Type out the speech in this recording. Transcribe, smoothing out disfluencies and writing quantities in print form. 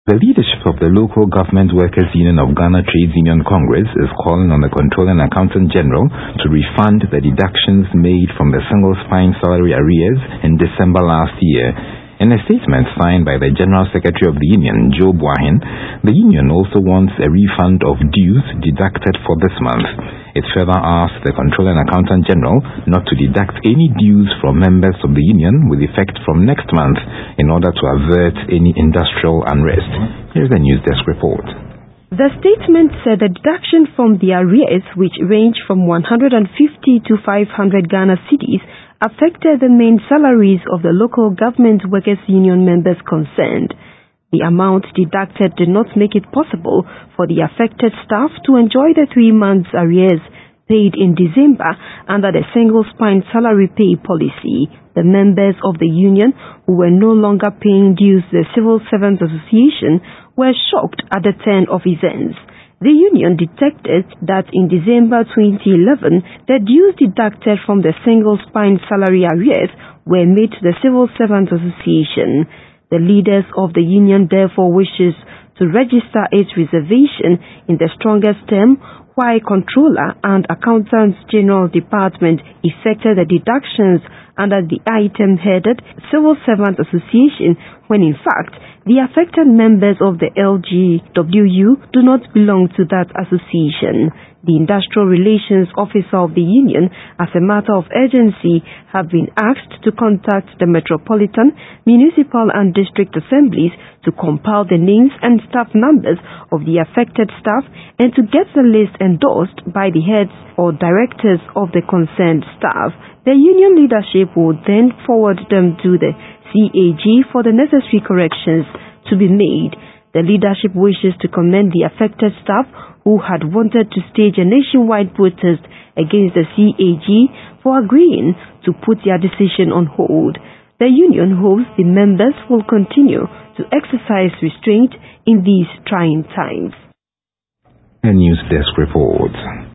The leadership of the Local Government Workers Union of Ghana Trades Union Congress is calling on the Controller and Accountant General to refund the deductions made from the single spine salary arrears in December last year. In a statement signed by the General Secretary of the Union, Joe Boahen, the union also wants a refund of dues deducted for this month. It further asked the Controller and Accountant General not to deduct any dues from members of the union with effect from next month in order to avert any industrial unrest. Here's the News Desk report. The statement said the deduction from the arrears, which range from 150 to 500 Ghana cedis, affected the main salaries of the Local Government Workers Union members concerned. The amount deducted did not make it possible for the affected staff to enjoy the 3 months arrears paid in December under the single spine salary pay policy. The members of the union who were no longer paying dues to the Civil Servants Association were shocked at the turn of events. The union detected that in December 2011, the dues deducted from the single spine salary arrears were made to the Civil Servants Association. The leaders of the union therefore wishes to register its reservation in the strongest term why Controller and Accountant General Department effected the deductions under the item headed Civil Servants Association when in fact the affected members of the LGWU do not belong to that association. The Industrial Relations Officer of the union, as a matter of urgency, have been asked to contact the Metropolitan, Municipal and District Assemblies to compile the names and staff numbers of the affected staff and to get the list endorsed by the heads or directors of the concerned staff. The union leadership will then forward them to the CAG for the necessary corrections to be made. The leadership wishes to commend the affected staff who had wanted to stage a nationwide protest against the CAG for agreeing to put their decision on hold. The union hopes the members will continue to exercise restraint in these trying times. A News Desk report.